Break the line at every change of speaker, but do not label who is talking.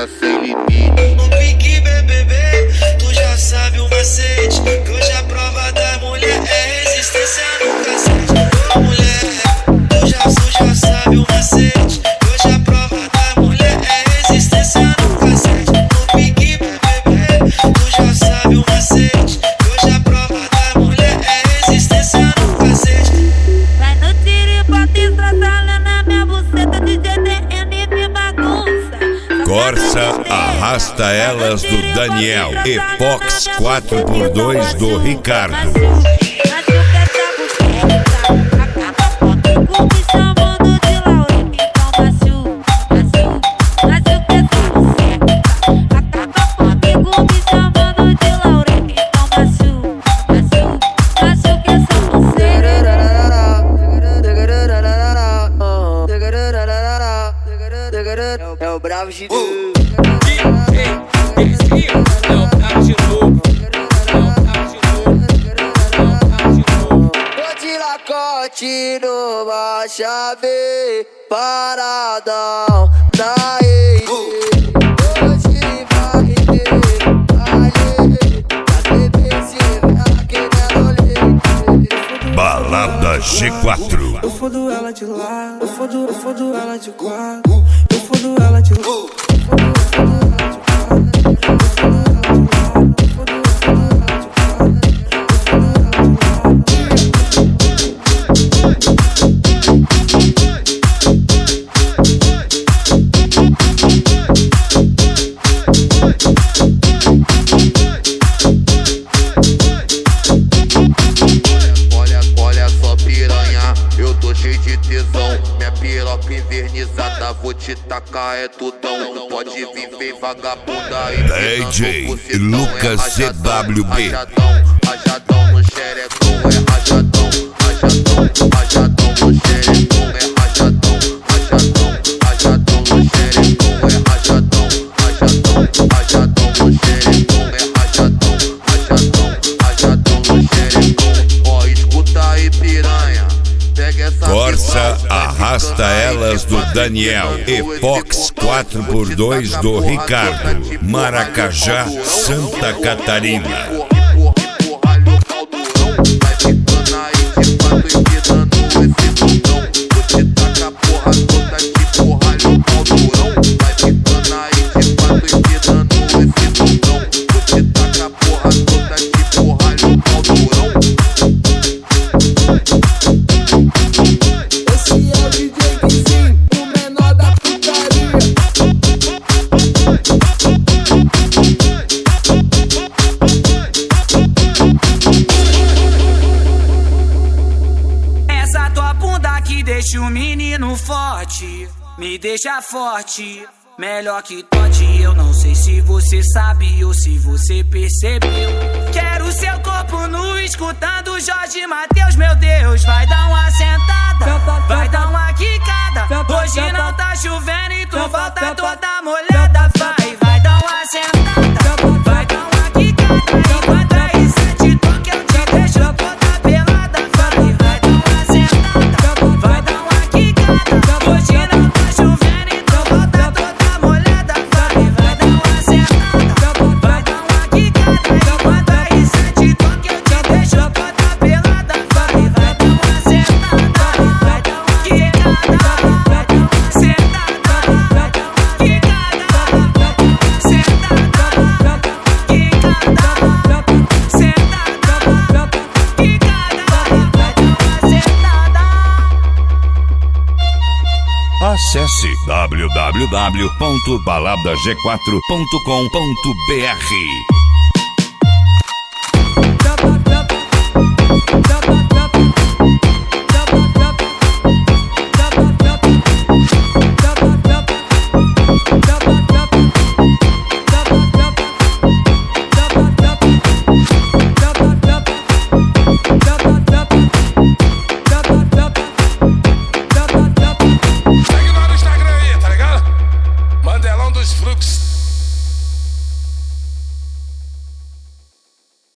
gostosa sem limite.
No pique BBB, tu já sabe o macete, que hoje a prova da mulher é resistência no cacete. Ô mulher, tu já sabe o macete, que hoje a prova da mulher é resistência no cacete. No pique BBB, tu já sabe o macete, que hoje a prova da mulher é resistência no cacete.
Vai no tiro e bota estraçalha na minha buceta de GTN me bagunça.
Corsa arrasta elas do Daniel e Fox 4x2 do Ricardo.
É o bravo de Tô de lacote numa chave, paradão na EI. Hoje vai ter pra beber se querendo leite.
Balada G4.
Eu fodo ela de lá, eu fodo ela de quatro. Eu fodo ela de lá.
Olha só piranha, eu tô cheio de tesão. Minha piroca invernizada, vou te tacar é tutão. Pode vir, vem vagabunda e
DJ Lucas CWB.
Rajadão no xerecão, é rajadão. Rajadão no xerecão, é rajadão. Rajadão no xerecão, é rajadão. Rajadão no xerecão, é rajadão. Rajadão no xerecão. Ó, escuta aí, piranha. Pega essa
Corsa arrasta elas do Daniel e Fox 4x2 do Ricardo. Maracajá, Santa Catarina.
Deixa o menino forte, me deixa forte, melhor que tote. Eu não sei se você sabe ou se você percebeu. Quero seu corpo nu, escutando Jorge Mateus. Meu Deus, vai dar uma sentada, vai dar uma quicada. Hoje não tá chovendo e tu volta toda molhada. Vai dar uma sentada, vai dar uma quicada. Enquanto aí sete toque eu te deixo toda pelada. Vai dar uma sentada, vai dar uma quicada. Hoje não tá chovendo e tu volta toda molhada. Vai dar uma sentada, vai dar uma quicada. Enquanto aí sete toque eu te deixo toda pelada. Vai dar uma sentada, vai dar uma quicada. Vai dar uma sentada, vai dar uma quicada. Sentada, quicada. Sentada, quicada.
Acesse www.baladag4.com.br.